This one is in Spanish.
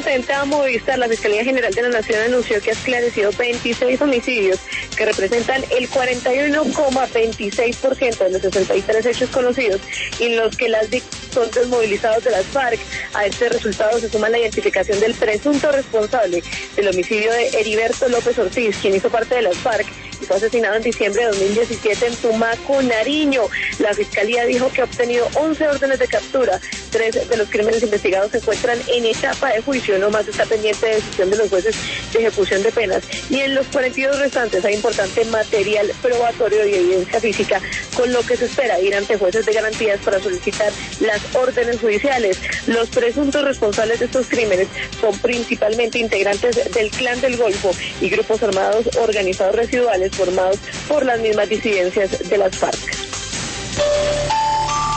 frente a Movistar, la Fiscalía General de la Nación anunció que ha esclarecido 26 homicidios que representan el 41,26% de los 63 hechos conocidos y en los que las víctimas son desmovilizados de las FARC. A este resultado se suma la identificación del presunto responsable del homicidio de Heriberto López Ortiz, quien hizo parte de las FARC y fue asesinado en diciembre de 2017 en Tumaco, Nariño. La Fiscalía dijo que ha obtenido 11 órdenes de captura. 3 de los crímenes investigados se encuentran en etapa de juicio, no más está pendiente de decisión de los jueces de ejecución de penas. Y en los 42 restantes hay importante material probatorio y evidencia física, con lo que se espera ir ante jueces de garantías para solicitar las órdenes judiciales. Los presuntos responsables de estos crímenes son principalmente integrantes del Clan del Golfo y grupos armados organizados residuales formados por las mismas disidencias de las FARC.